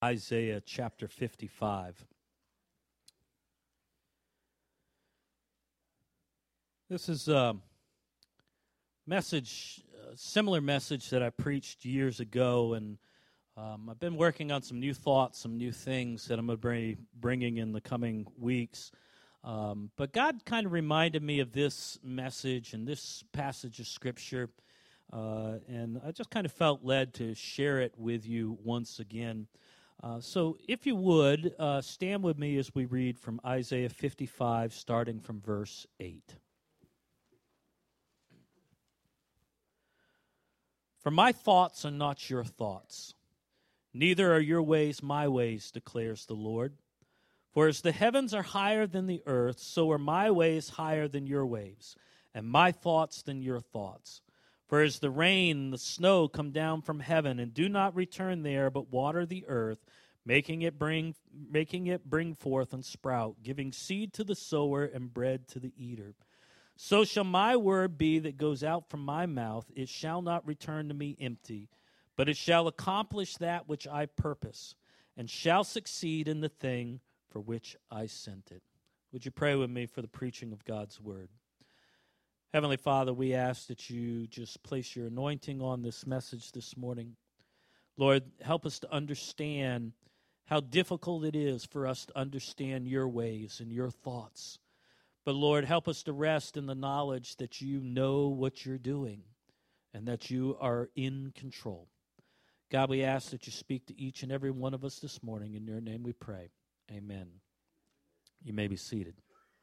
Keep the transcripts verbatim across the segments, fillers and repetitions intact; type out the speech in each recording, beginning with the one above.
Isaiah chapter fifty-five. This is a message, a similar message that I preached years ago, and um, I've been working on some new thoughts, some new things that I'm going to be bringing in the coming weeks. Um, but God kind of reminded me of this message and this passage of Scripture, uh, and I just kind of felt led to share it with you once again. Uh, so if you would, uh, stand with me as we read from Isaiah fifty-five, starting from verse eight. For my thoughts are not your thoughts, neither are your ways my ways, declares the Lord. For as the heavens are higher than the earth, so are my ways higher than your ways, and my thoughts than your thoughts. For as the rain and the snow come down from heaven, and do not return there, but water the earth, making it bring making it bring forth and sprout, giving seed to the sower and bread to the eater, so shall my word be that goes out from my mouth. It shall not return to me empty, but it shall accomplish that which I purpose, and shall succeed in the thing for which I sent it. Would you pray with me for the preaching of God's word? Heavenly Father, we ask that you just place your anointing on this message this morning. Lord, help us to understand how difficult it is for us to understand your ways and your thoughts. But Lord, help us to rest in the knowledge that you know what you're doing and that you are in control. God, we ask that you speak to each and every one of us this morning. In your name we pray. Amen. You may be seated.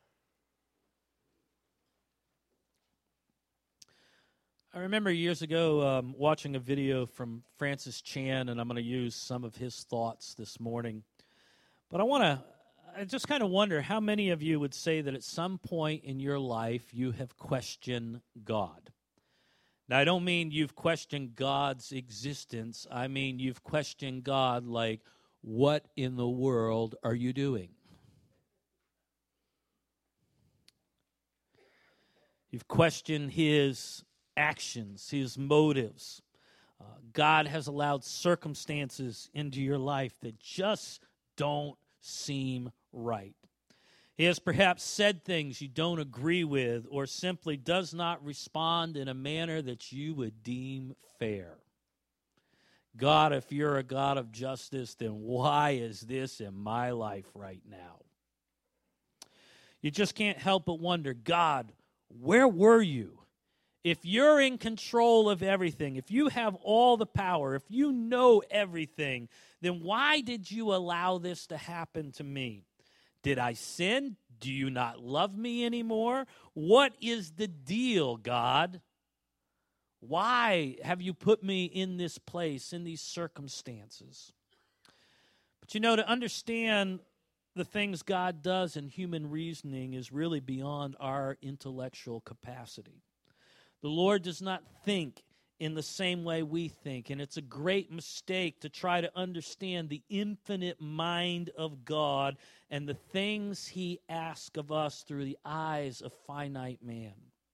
I remember years ago um, watching a video from Francis Chan, and I'm going to use some of his thoughts this morning. But I want to, I just kind of wonder how many of you would say that at some point in your life you have questioned God. Now, I don't mean you've questioned God's existence. I mean you've questioned God like, what in the world are you doing? You've questioned his actions, his motives. Uh, God has allowed circumstances into your life that just don't seem right. He has perhaps said things you don't agree with, or simply does not respond in a manner that you would deem fair. God, if you're a God of justice, then why is this in my life right now? You just can't help but wonder, God, where were you? If you're in control of everything, if you have all the power, if you know everything, then why did you allow this to happen to me? Did I sin? Do you not love me anymore? What is the deal, God? Why have you put me in this place, in these circumstances? But you know, to understand the things God does in human reasoning is really beyond our intellectual capacity. The Lord does not think in the same way we think, and it's a great mistake to try to understand the infinite mind of God and the things he asks of us through the eyes of finite man.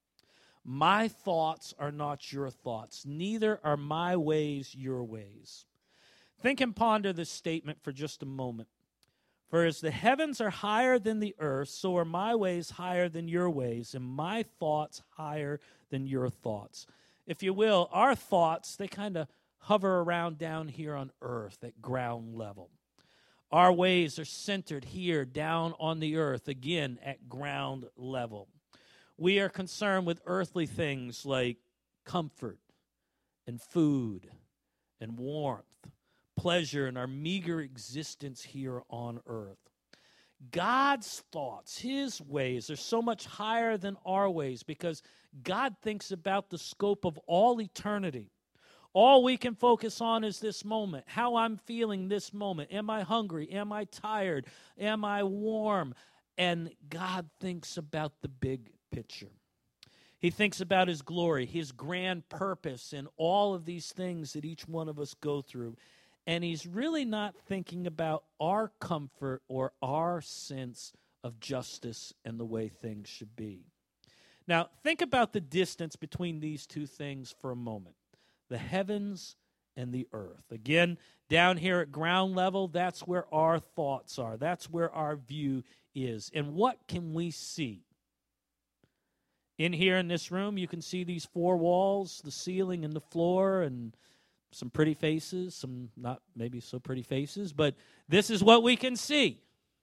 My thoughts are not your thoughts, neither are my ways your ways. Think and ponder this statement for just a moment. For as the heavens are higher than the earth, so are my ways higher than your ways, and my thoughts higher than your thoughts. If you will, our thoughts, they kind of hover around down here on earth at ground level. Our ways are centered here down on the earth, again at ground level. We are concerned with earthly things like comfort and food and warmth, pleasure in our meager existence here on earth. God's thoughts, his ways, are so much higher than our ways because God thinks about the scope of all eternity. All we can focus on is this moment, how I'm feeling this moment. Am I hungry? Am I tired? Am I warm? And God thinks about the big picture. He thinks about his glory, his grand purpose, and all of these things that each one of us go through. And he's really not thinking about our comfort or our sense of justice and the way things should be. Now, think about the distance between these two things for a moment. The heavens and the earth. Again, down here at ground level, that's where our thoughts are. That's where our view is. And what can we see? In here in this room, you can see these four walls, the ceiling and the floor, and some pretty faces, some not maybe so pretty faces, but this is what we can see.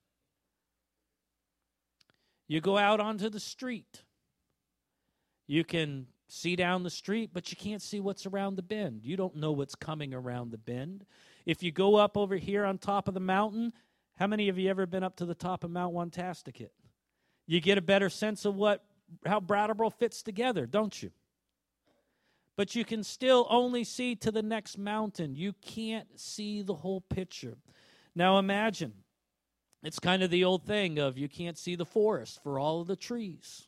You go out onto the street. You can see down the street, but you can't see what's around the bend. You don't know what's coming around the bend. If you go up over here on top of the mountain, how many of you ever been up to the top of Mount Wantasticus? You get a better sense of what how Brattleboro fits together, don't you? But you can still only see to the next mountain. You can't see the whole picture. Now imagine, it's kind of the old thing of you can't see the forest for all of the trees.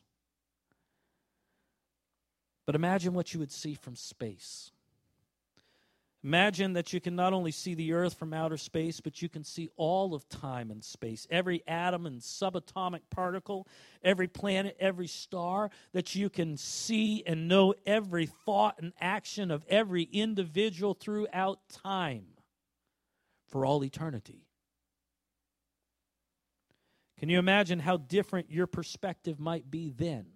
But imagine what you would see from space. Imagine that you can not only see the earth from outer space, but you can see all of time and space, every atom and subatomic particle, every planet, every star, that you can see and know every thought and action of every individual throughout time for all eternity. Can you imagine how different your perspective might be then?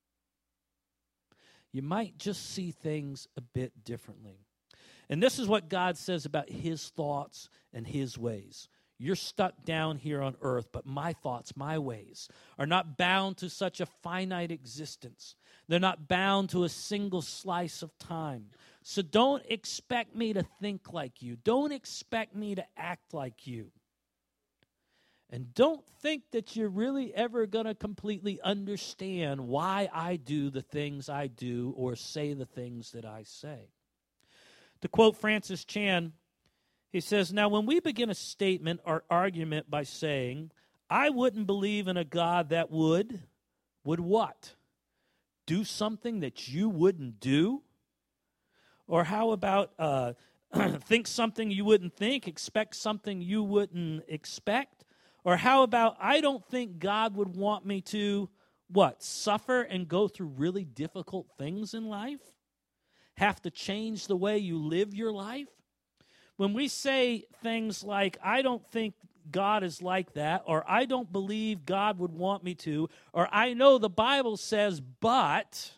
You might just see things a bit differently. And this is what God says about his thoughts and his ways. You're stuck down here on earth, but my thoughts, my ways, are not bound to such a finite existence. They're not bound to a single slice of time. So don't expect me to think like you. Don't expect me to act like you. And don't think that you're really ever going to completely understand why I do the things I do or say the things that I say. To quote Francis Chan, he says, "Now when we begin a statement or argument by saying, I wouldn't believe in a God that would, would what? Do something that you wouldn't do? Or how about uh, think something you wouldn't think, expect something you wouldn't expect? Or how about, I don't think God would want me to, what, suffer and go through really difficult things in life? Have to change the way you live your life?" When we say things like, I don't think God is like that, or I don't believe God would want me to, or I know the Bible says, but,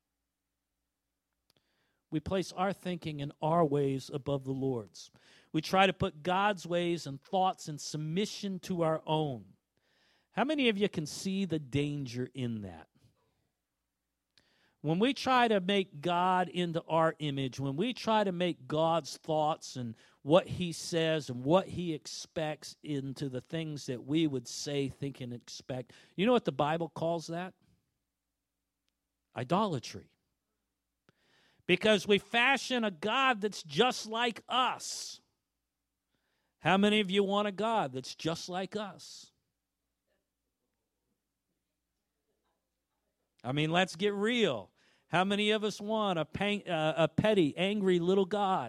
we place our thinking and our ways above the Lord's. We try to put God's ways and thoughts in submission to our own. How many of you can see the danger in that? When we try to make God into our image, when we try to make God's thoughts and what he says and what he expects into the things that we would say, think, and expect, you know what the Bible calls that? Idolatry. Because we fashion a God that's just like us. How many of you want a God that's just like us? I mean, let's get real. How many of us want a, pain, uh, a petty, angry little God?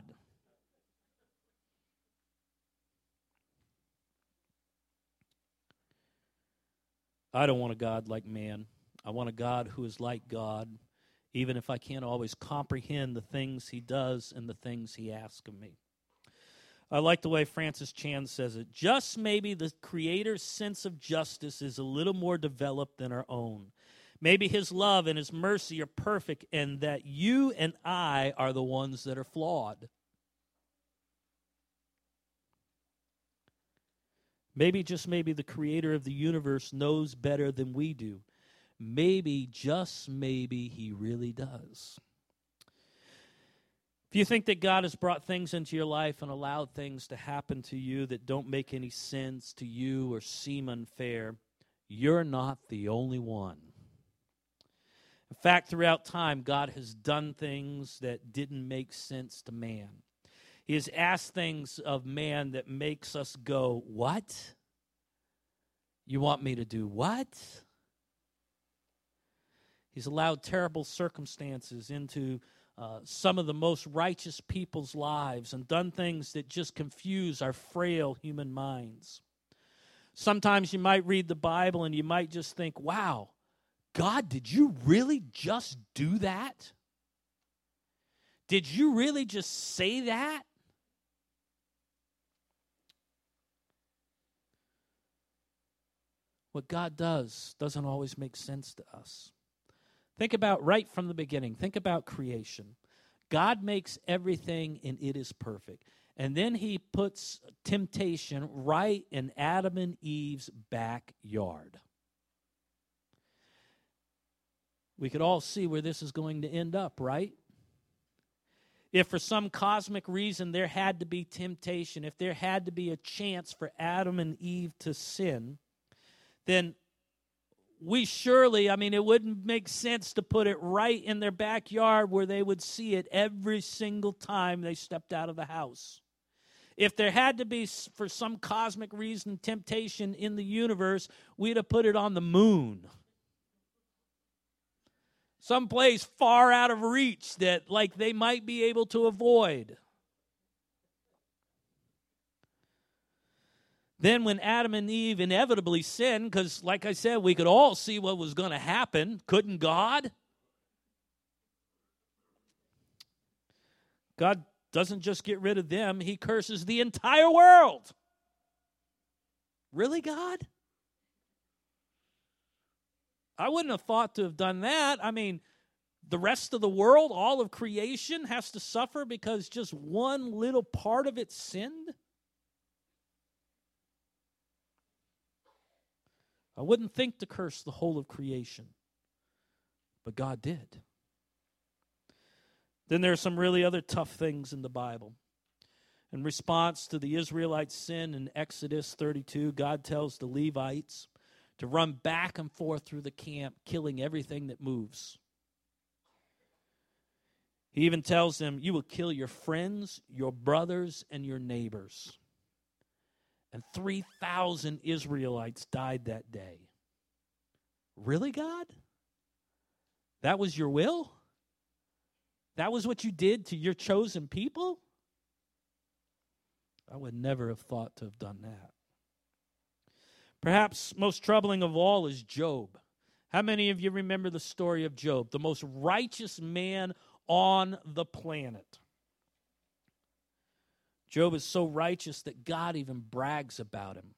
I don't want a God like man. I want a God who is like God, even if I can't always comprehend the things he does and the things he asks of me. I like the way Francis Chan says it. Just maybe the Creator's sense of justice is a little more developed than our own. Maybe his love and his mercy are perfect, and that you and I are the ones that are flawed. Maybe, just maybe, the Creator of the universe knows better than we do. Maybe, just maybe, he really does. If you think that God has brought things into your life and allowed things to happen to you that don't make any sense to you or seem unfair, you're not the only one. In fact, throughout time, God has done things that didn't make sense to man. He has asked things of man that makes us go, what? You want me to do what? He's allowed terrible circumstances into uh, some of the most righteous people's lives and done things that just confuse our frail human minds. Sometimes you might read the Bible and you might just think, wow, God, did you really just do that? Did you really just say that? what God does doesn't always make sense to us. Think about right from the beginning. Think about creation. God makes everything and it is perfect. And then he puts temptation right in Adam and Eve's backyard. We could all see where this is going to end up, right? If for some cosmic reason there had to be temptation, if there had to be a chance for Adam and Eve to sin, then we surely, I mean, it wouldn't make sense to put it right in their backyard where they would see it every single time they stepped out of the house. If there had to be, for some cosmic reason, temptation in the universe, we'd have put it on the moon. Someplace far out of reach that, like, they might be able to avoid. Then when Adam and Eve inevitably sinned, because, like I said, we could all see what was going to happen, couldn't God? God doesn't just get rid of them, he curses the entire world. Really, God? I wouldn't have thought to have done that. I mean, the rest of the world, all of creation, has to suffer because just one little part of it sinned? I wouldn't think to curse the whole of creation, but God did. Then there are some really other tough things in the Bible. In response to the Israelites' sin in Exodus thirty-two, God tells the Levites to run back and forth through the camp, killing everything that moves. He even tells them, you will kill your friends, your brothers, and your neighbors. And three thousand Israelites died that day. Really, God? That was your will? That was what you did to your chosen people? I would never have thought to have done that. Perhaps most troubling of all is Job. How many of you remember the story of Job, the most righteous man on the planet? Job is so righteous that God even brags about him.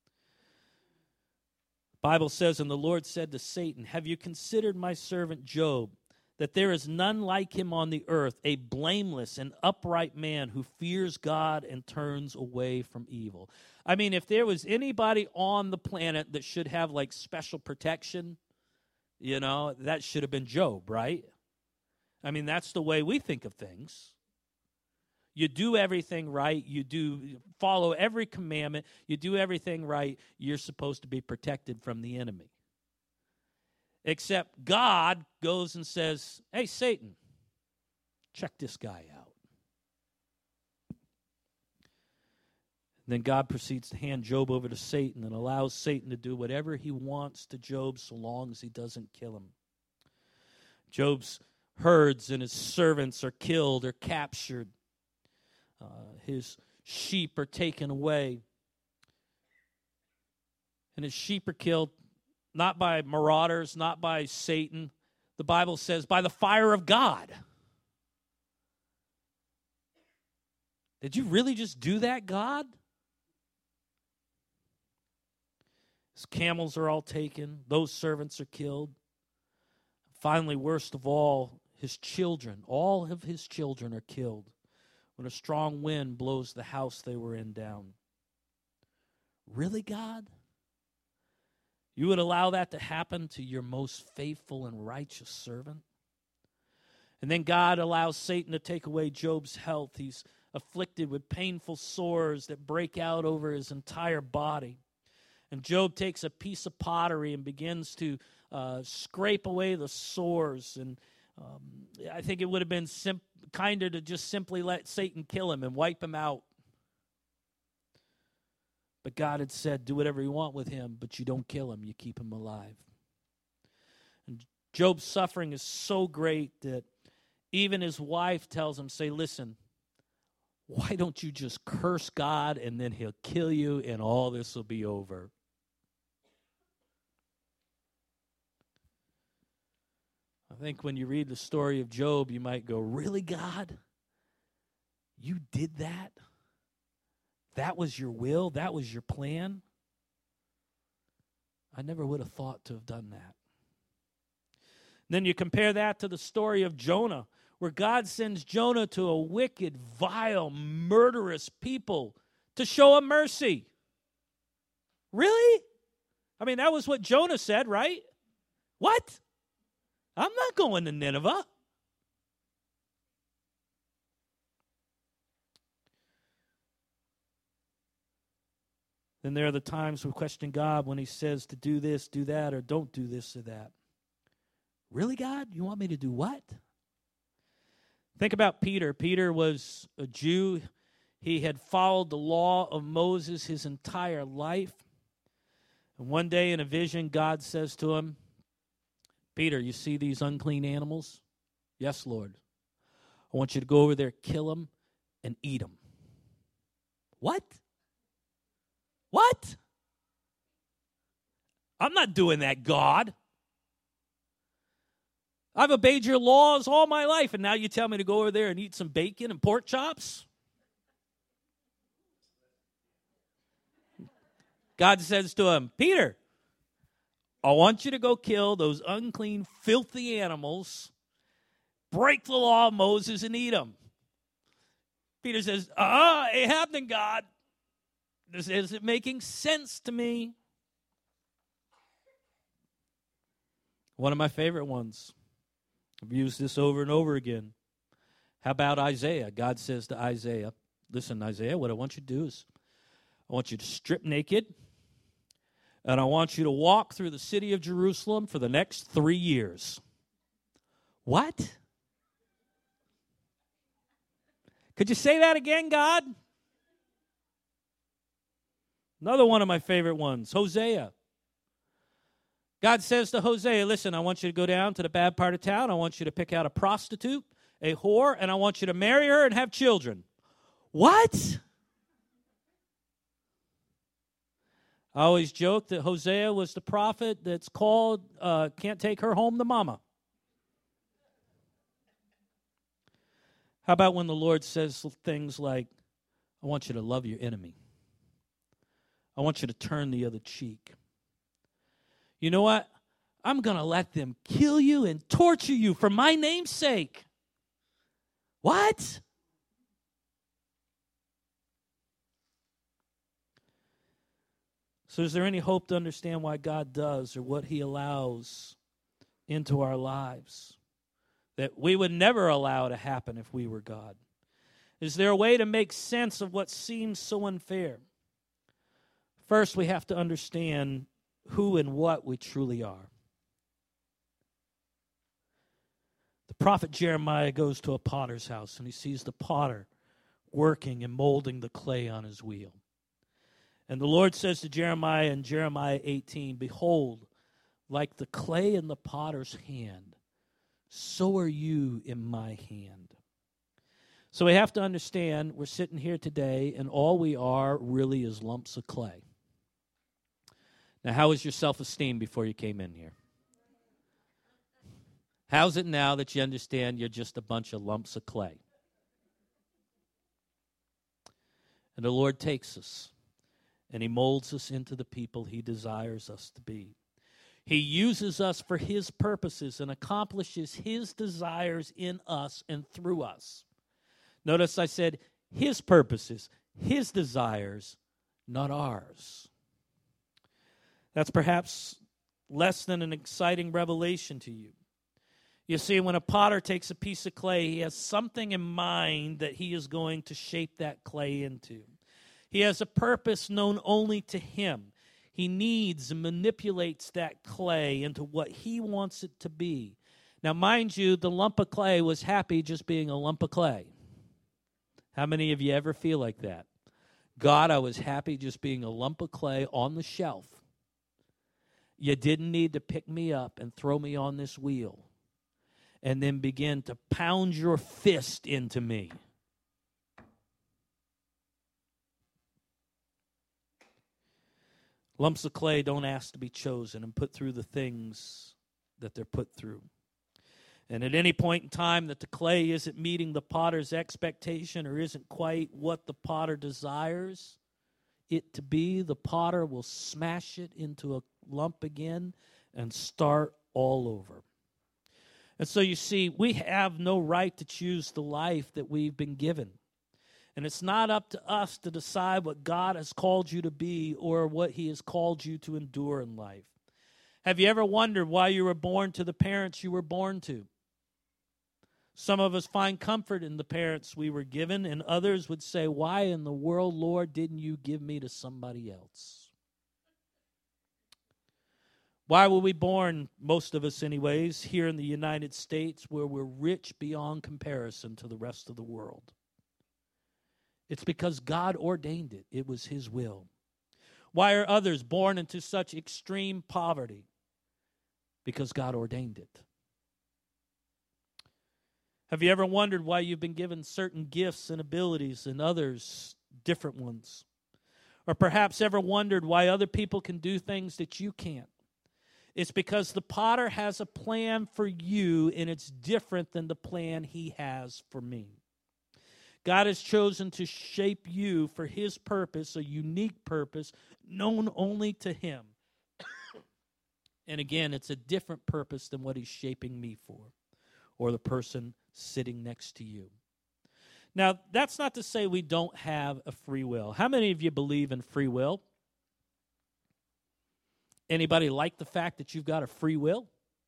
The Bible says, and the Lord said to Satan, have you considered my servant Job, that there is none like him on the earth, a blameless and upright man who fears God and turns away from evil? I mean, if there was anybody on the planet that should have, like, special protection, you know, that should have been Job, right? I mean, that's the way we think of things. You do everything right. You do follow every commandment. You do everything right. You're supposed to be protected from the enemy. Except God goes and says, hey, Satan, check this guy out. And then God proceeds to hand Job over to Satan and allows Satan to do whatever he wants to Job so long as he doesn't kill him. Job's herds and his servants are killed or captured. Uh, his sheep are taken away. And his sheep are killed not by marauders, not by Satan. The Bible says by the fire of God. Did you really just do that, God? His camels are all taken. Those servants are killed. Finally, worst of all, his children, all of his children are killed when a strong wind blows the house they were in down. Really, God? You would allow that to happen to your most faithful and righteous servant? And then God allows Satan to take away Job's health. He's afflicted with painful sores that break out over his entire body. And Job takes a piece of pottery and begins to uh, scrape away the sores. And um, I think it would have been sim- kinder to just simply let Satan kill him and wipe him out. But God had said, do whatever you want with him, but you don't kill him, you keep him alive. And Job's suffering is so great that even his wife tells him, say, listen, why don't you just curse God and then he'll kill you and all this will be over. I think when you read the story of Job, you might go, really, God? You did that? That was your will? That was your plan? I never would have thought to have done that. Then you compare that to the story of Jonah, where God sends Jonah to a wicked, vile, murderous people to show him mercy. Really? I mean, that was what Jonah said, right? What? I'm not going to Nineveh. Then there are the times we question God when he says to do this, do that, or don't do this or that. Really, God? You want me to do what? Think about Peter. Peter was a Jew. He had followed the law of Moses his entire life. And one day in a vision, God says to him, Peter, you see these unclean animals? Yes, Lord. I want you to go over there, kill them, and eat them. What? What? I'm not doing that, God. I've obeyed your laws all my life, and now you tell me to go over there and eat some bacon and pork chops? God says to him, Peter, I want you to go kill those unclean, filthy animals, break the law of Moses, and eat them. Peter says, uh-uh, ain't happening, God. This isn't making sense to me. One of my favorite ones. I've used this over and over again. How about Isaiah? God says to Isaiah, listen, Isaiah, what I want you to do is I want you to strip naked, and I want you to walk through the city of Jerusalem for the next three years. What? Could you say that again, God? Another one of my favorite ones, Hosea. God says to Hosea, listen, I want you to go down to the bad part of town. I want you to pick out a prostitute, a whore, and I want you to marry her and have children. What? I always joke that Hosea was the prophet that's called, uh, can't take her home to mama. How about when the Lord says things like, I want you to love your enemy. I want you to turn the other cheek. You know what? I'm going to let them kill you and torture you for my name's sake. What? So is there any hope to understand why God does or what he allows into our lives that we would never allow to happen if we were God? Is there a way to make sense of what seems so unfair? First, we have to understand who and what we truly are. The prophet Jeremiah goes to a potter's house, and he sees the potter working and molding the clay on his wheel. And the Lord says to Jeremiah in Jeremiah eighteen, behold, like the clay in the potter's hand, so are you in my hand. So we have to understand we're sitting here today, and all we are really is lumps of clay. Now, how was your self-esteem before you came in here? How's it now that you understand you're just a bunch of lumps of clay? And the Lord takes us, and he molds us into the people he desires us to be. He uses us for his purposes and accomplishes his desires in us and through us. Notice I said his purposes, his desires, not ours. That's perhaps less than an exciting revelation to you. You see, when a potter takes a piece of clay, he has something in mind that he is going to shape that clay into. He has a purpose known only to him. He needs and manipulates that clay into what he wants it to be. Now, mind you, the lump of clay was happy just being a lump of clay. How many of you ever feel like that? God, I was happy just being a lump of clay on the shelf. You didn't need to pick me up and throw me on this wheel and then begin to pound your fist into me. Lumps of clay don't ask to be chosen and put through the things that they're put through. And at any point in time that the clay isn't meeting the potter's expectation or isn't quite what the potter desires it to be, the potter will smash it into a lump again and start all over. And so you see, we have no right to choose the life that we've been given. And it's not up to us to decide what God has called you to be or what he has called you to endure in life. Have you ever wondered why you were born to the parents you were born to? Some of us find comfort in the parents we were given, and others would say, why in the world, Lord, didn't you give me to somebody else? Why were we born, most of us anyways, here in the United States where we're rich beyond comparison to the rest of the world? It's because God ordained it. It was his will. Why are others born into such extreme poverty? Because God ordained it. Have you ever wondered why you've been given certain gifts and abilities and others different ones? Or perhaps ever wondered why other people can do things that you can't? It's because the potter has a plan for you, and it's different than the plan he has for me. God has chosen to shape you for his purpose, a unique purpose known only to him. And again, it's a different purpose than what he's shaping me for, or the person sitting next to you. Now, that's not to say we don't have a free will. How many of you believe in free will? Anybody like the fact that you've got a free will?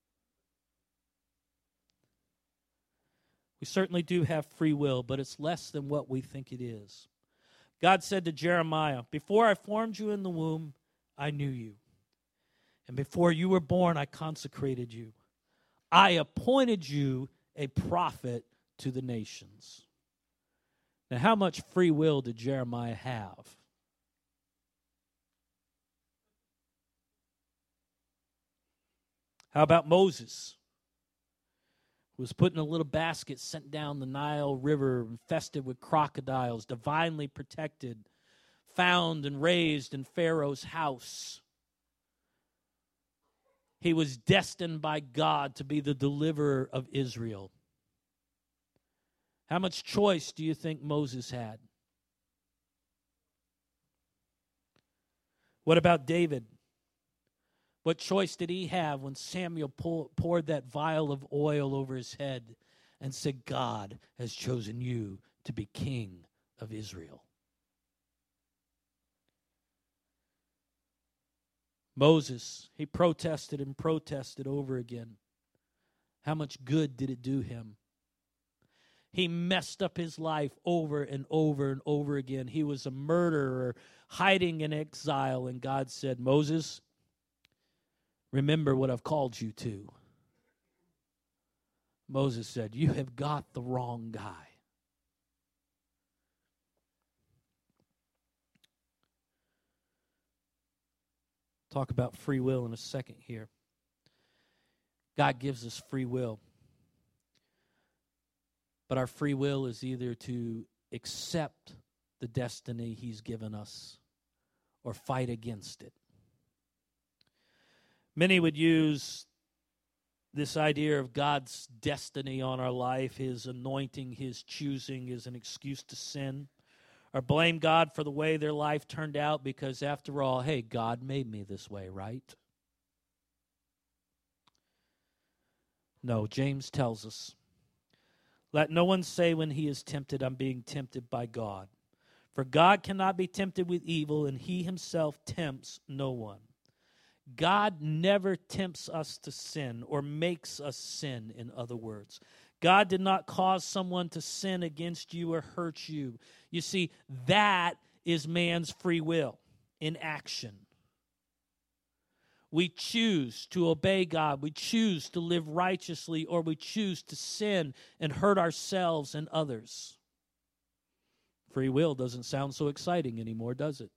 We certainly do have free will, but it's less than what we think it is. God said to Jeremiah, before I formed you in the womb, I knew you. And before you were born, I consecrated you. I appointed you a prophet to the nations. Now, how much free will did Jeremiah have? How about Moses, who was put in a little basket sent down the Nile River, infested with crocodiles, divinely protected, found and raised in Pharaoh's house? He was destined by God to be the deliverer of Israel. How much choice do you think Moses had? What about David? What choice did he have when Samuel poured that vial of oil over his head and said, God has chosen you to be king of Israel? Moses, he protested and protested over again. How much good did it do him? He messed up his life over and over and over again. He was a murderer, hiding in exile, and God said, Moses, remember what I've called you to. Moses said, you have got the wrong guy. Talk about free will in a second here. God gives us free will. But our free will is either to accept the destiny he's given us or fight against it. Many would use this idea of God's destiny on our life, his anointing, his choosing, as an excuse to sin, or blame God for the way their life turned out because, after all, hey, God made me this way, right? No, James tells us, let no one say when he is tempted, I'm being tempted by God. For God cannot be tempted with evil, and he himself tempts no one. God never tempts us to sin or makes us sin, in other words. God did not cause someone to sin against you or hurt you. You see, that is man's free will in action. We choose to obey God. We choose to live righteously, or we choose to sin and hurt ourselves and others. Free will doesn't sound so exciting anymore, does it?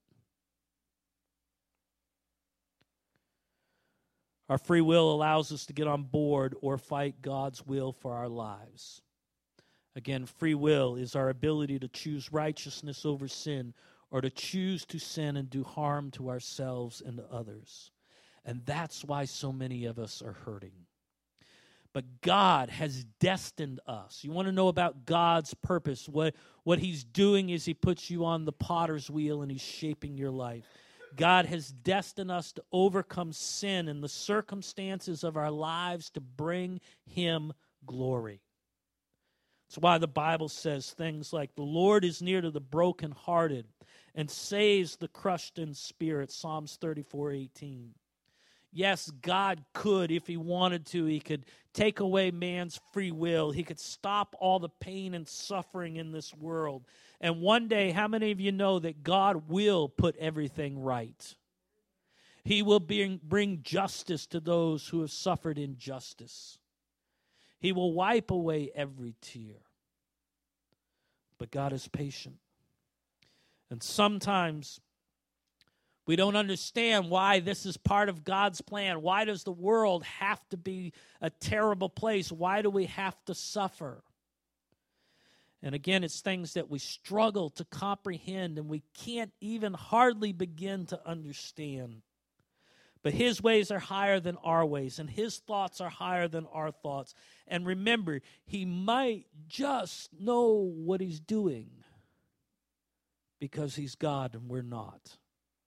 Our free will allows us to get on board or fight God's will for our lives. Again, free will is our ability to choose righteousness over sin, or to choose to sin and do harm to ourselves and to others. And that's why so many of us are hurting. But God has destined us. You want to know about God's purpose? What, what he's doing is he puts you on the potter's wheel and he's shaping your life. God has destined us to overcome sin and the circumstances of our lives to bring him glory. That's why the Bible says things like, the Lord is near to the brokenhearted and saves the crushed in spirit, Psalms thirty-four eighteen. Yes, God could, if he wanted to, he could take away man's free will. He could stop all the pain and suffering in this world. And one day, how many of you know that God will put everything right? He will bring, bring justice to those who have suffered injustice. He will wipe away every tear. But God is patient. And sometimes we don't understand why this is part of God's plan. Why does the world have to be a terrible place? Why do we have to suffer? And again, it's things that we struggle to comprehend and we can't even hardly begin to understand. But his ways are higher than our ways, and his thoughts are higher than our thoughts. And remember, he might just know what he's doing because he's God and we're not.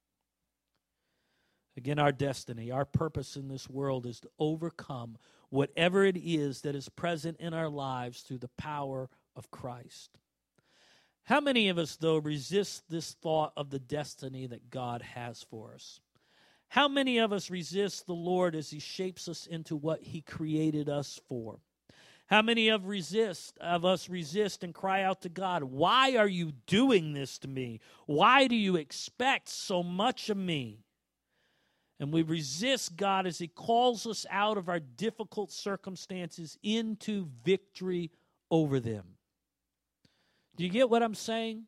Again, our destiny, our purpose in this world is to overcome whatever it is that is present in our lives through the power of Christ. How many of us, though, resist this thought of the destiny that God has for us? How many of us resist the Lord as he shapes us into what he created us for? How many of resist of us resist and cry out to God, why are you doing this to me? Why do you expect so much of me? And we resist God as he calls us out of our difficult circumstances into victory over them. Do you get what I'm saying?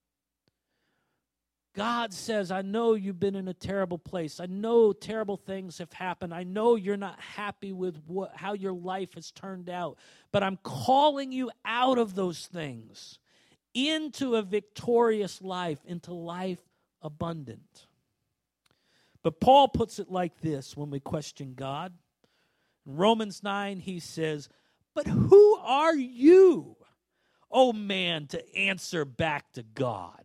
God says, I know you've been in a terrible place. I know terrible things have happened. I know you're not happy with what, how your life has turned out. But I'm calling you out of those things into a victorious life, into life abundant. But Paul puts it like this when we question God. In Romans nine, he says, but who are you, O man, to answer back to God?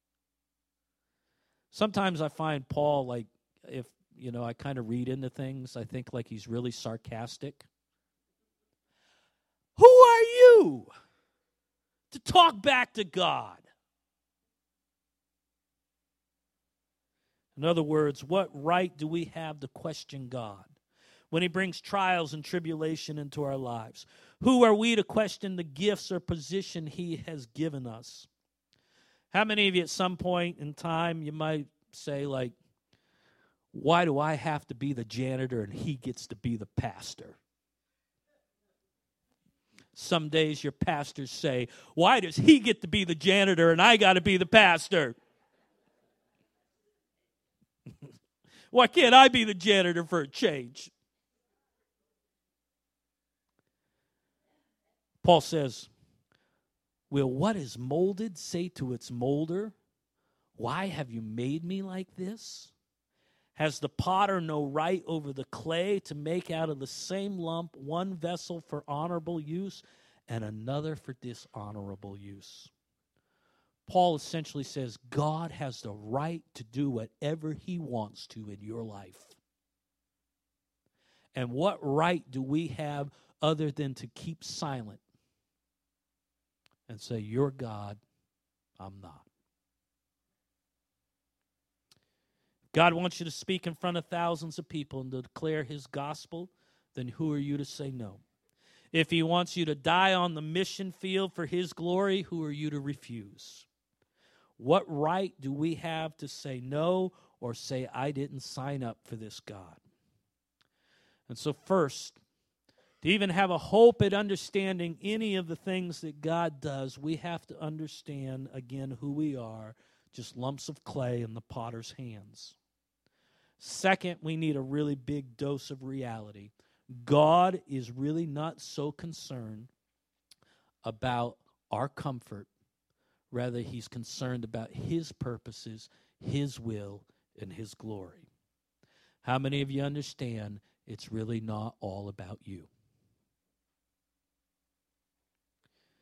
Sometimes I find Paul, like, if, you know, I kind of read into things, I think like he's really sarcastic. Who are you to talk back to God? In other words, what right do we have to question God when he brings trials and tribulation into our lives? Who are we to question the gifts or position he has given us? How many of you at some point in time you might say, like, why do I have to be the janitor and he gets to be the pastor? Some days your pastors say, why does he get to be the janitor and I got to be the pastor? Why can't I be the janitor for a change? Paul says, will what is molded say to its molder, why have you made me like this? Has the potter no right over the clay to make out of the same lump one vessel for honorable use and another for dishonorable use? Paul essentially says God has the right to do whatever he wants to in your life. And what right do we have other than to keep silent and say, you're God, I'm not? God wants you to speak in front of thousands of people and to declare his gospel, then who are you to say no? If he wants you to die on the mission field for his glory, who are you to refuse? What right do we have to say no or say, I didn't sign up for this, God? And so first, to even have a hope at understanding any of the things that God does, we have to understand, again, who we are, just lumps of clay in the potter's hands. Second, we need a really big dose of reality. God is really not so concerned about our comfort. Rather, he's concerned about his purposes, his will, and his glory. How many of you understand it's really not all about you?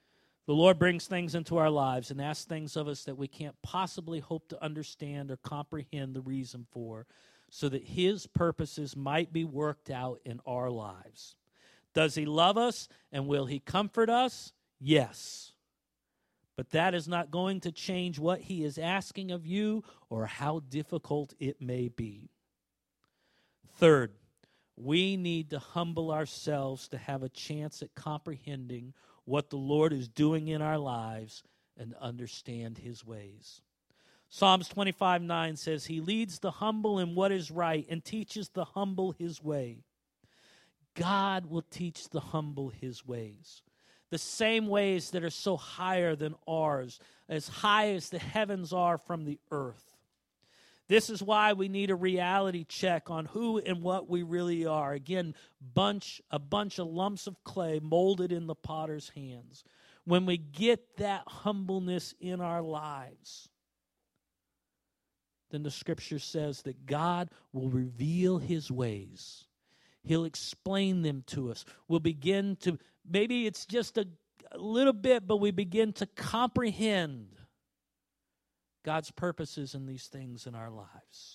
The Lord brings things into our lives and asks things of us that we can't possibly hope to understand or comprehend the reason for, so that His purposes might be worked out in our lives. Does He love us and will He comfort us? Yes. But that is not going to change what He is asking of you or how difficult it may be. Third, we need to humble ourselves to have a chance at comprehending what the Lord is doing in our lives and understand His ways. Psalms twenty-five nine says, He leads the humble in what is right and teaches the humble His way. God will teach the humble His ways. The same ways that are so higher than ours, as high as the heavens are from the earth. This is why we need a reality check on who and what we really are. Again, bunch a bunch of lumps of clay molded in the potter's hands. When we get that humbleness in our lives, then the Scripture says that God will reveal His ways. He'll explain them to us. We'll begin to, maybe it's just a, a little bit, but we begin to comprehend God's purposes in these things in our lives.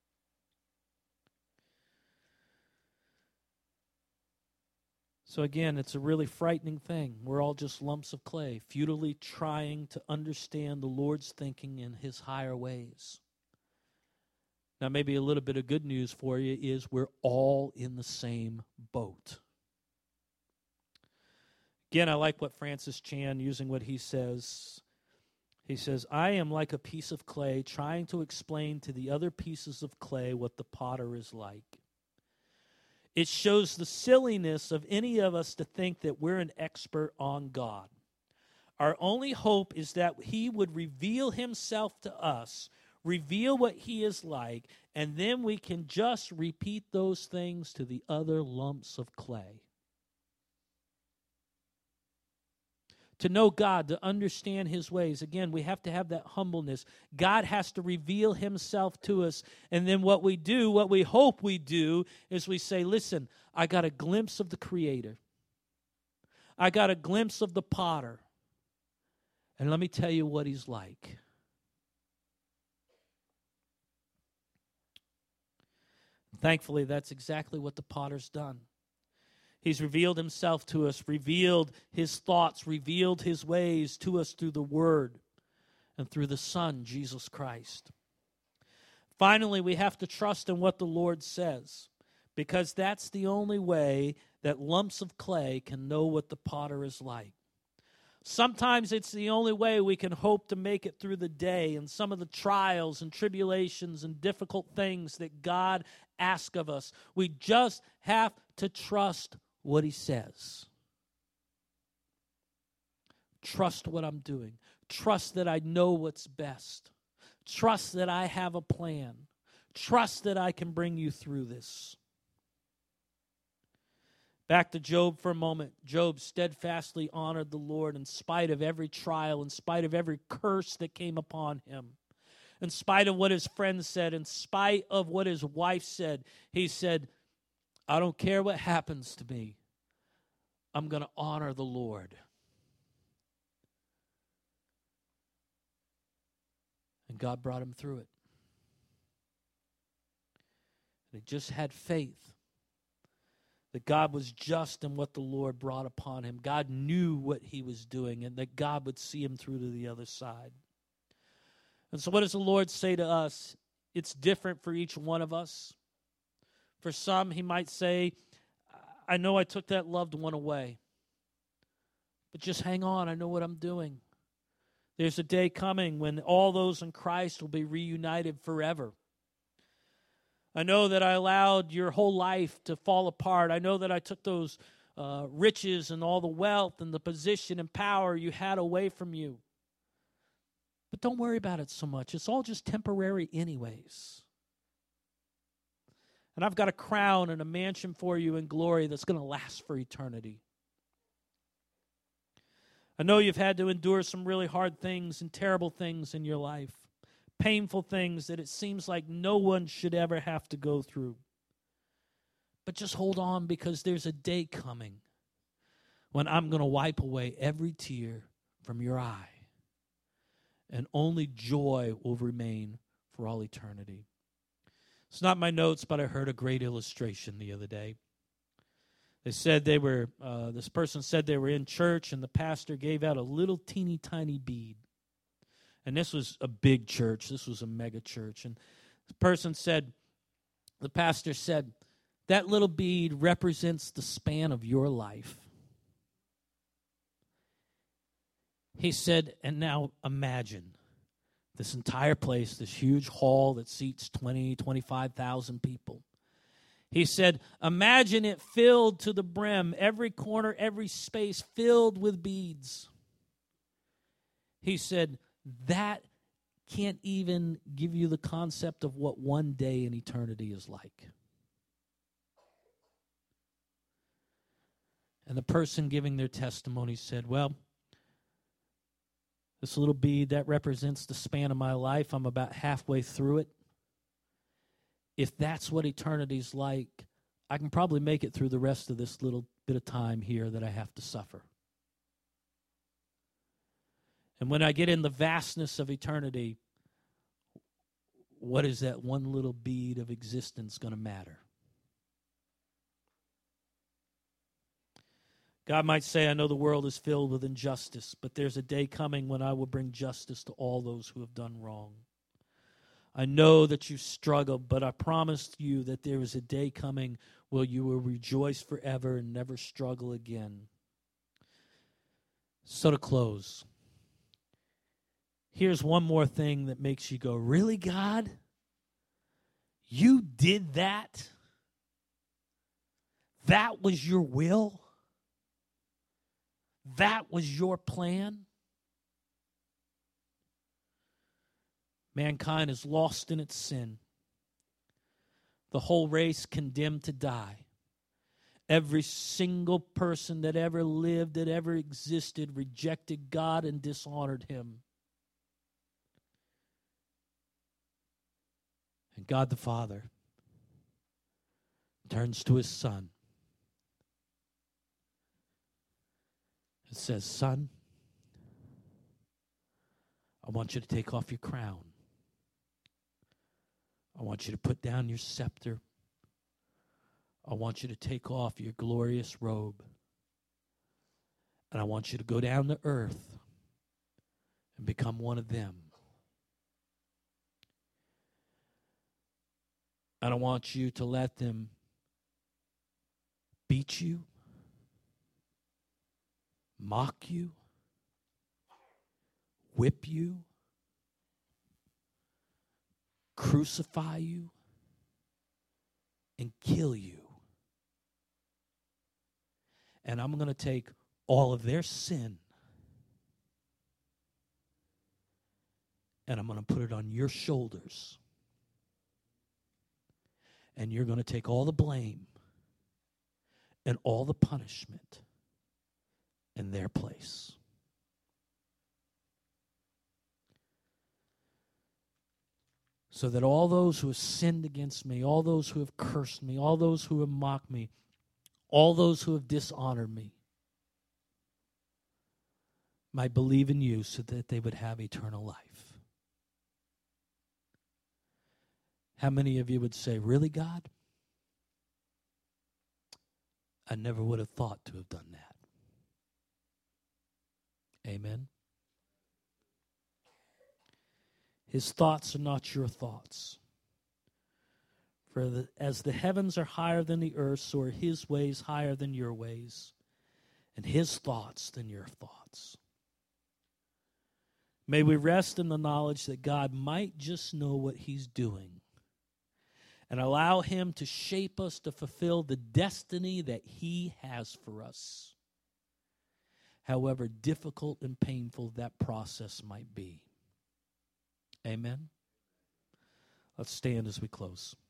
So again, it's a really frightening thing. We're all just lumps of clay, futilely trying to understand the Lord's thinking in His higher ways. Now, maybe a little bit of good news for you is we're all in the same boat. Again, I like what Francis Chan, using what he says. He says, I am like a piece of clay trying to explain to the other pieces of clay what the potter is like. It shows the silliness of any of us to think that we're an expert on God. Our only hope is that He would reveal Himself to us, reveal what He is like, and then we can just repeat those things to the other lumps of clay. To know God, to understand His ways, again, we have to have that humbleness. God has to reveal Himself to us. And then what we do, what we hope we do, is we say, listen, I got a glimpse of the Creator. I got a glimpse of the potter. And let me tell you what He's like. Thankfully, that's exactly what the potter's done. He's revealed Himself to us, revealed His thoughts, revealed His ways to us through the Word and through the Son, Jesus Christ. Finally, we have to trust in what the Lord says, because that's the only way that lumps of clay can know what the potter is like. Sometimes it's the only way we can hope to make it through the day and some of the trials and tribulations and difficult things that God asks of us. We just have to trust what He says. Trust what I'm doing. Trust that I know what's best. Trust that I have a plan. Trust that I can bring you through this. Back to Job for a moment. Job steadfastly honored the Lord in spite of every trial, in spite of every curse that came upon him. In spite of what his friends said, in spite of what his wife said, he said, I don't care what happens to me. I'm going to honor the Lord. And God brought him through it. He just had faith that God was just in what the Lord brought upon him. God knew what He was doing, and that God would see him through to the other side. And so what does the Lord say to us? It's different for each one of us. For some, He might say, I know I took that loved one away, but just hang on, I know what I'm doing. There's a day coming when all those in Christ will be reunited forever. I know that I allowed your whole life to fall apart. I know that I took those uh, riches and all the wealth and the position and power you had away from you. But don't worry about it so much. It's all just temporary anyways. And I've got a crown and a mansion for you in glory that's going to last for eternity. I know you've had to endure some really hard things and terrible things in your life. Painful things that it seems like no one should ever have to go through. But just hold on, because there's a day coming when I'm going to wipe away every tear from your eye. And only joy will remain for all eternity. It's not my notes, but I heard a great illustration the other day. They said they were, uh, this person said they were in church and the pastor gave out a little teeny tiny bead. And this was a big church. This was a mega church. And the person said, the pastor said, that little bead represents the span of your life. He said, and now imagine this entire place, this huge hall that seats twenty, twenty-five thousand people. He said, imagine it filled to the brim, every corner, every space filled with beads. He said, that can't even give you the concept of what one day in eternity is like. And the person giving their testimony said, well, this little bead, that represents the span of my life. I'm about halfway through it. If that's what eternity's like, I can probably make it through the rest of this little bit of time here that I have to suffer. And when I get in the vastness of eternity, what is that one little bead of existence going to matter? God might say, I know the world is filled with injustice, but there's a day coming when I will bring justice to all those who have done wrong. I know that you struggle, but I promise you that there is a day coming where you will rejoice forever and never struggle again. So to close, here's one more thing that makes you go, really, God? You did that? That was your will? That was your plan? Mankind is lost in its sin. The whole race condemned to die. Every single person that ever lived, that ever existed, rejected God and dishonored him. And God the Father turns to his Son and says, Son, I want you to take off your crown. I want you to put down your scepter. I want you to take off your glorious robe. And I want you to go down to earth and become one of them. And I want you to let them beat you, mock you, whip you, crucify you, and kill you. And I'm going to take all of their sin and I'm going to put it on your shoulders. And you're going to take all the blame and all the punishment in their place. So that all those who have sinned against me, all those who have cursed me, all those who have mocked me, all those who have dishonored me, might believe in you so that they would have eternal life. How many of you would say, really, God? I never would have thought to have done that. Amen. His thoughts are not your thoughts. For the, as the heavens are higher than the earth, so are his ways higher than your ways, and his thoughts than your thoughts. May we rest in the knowledge that God might just know what he's doing, and allow him to shape us to fulfill the destiny that he has for us, however difficult and painful that process might be. Amen. Let's stand as we close.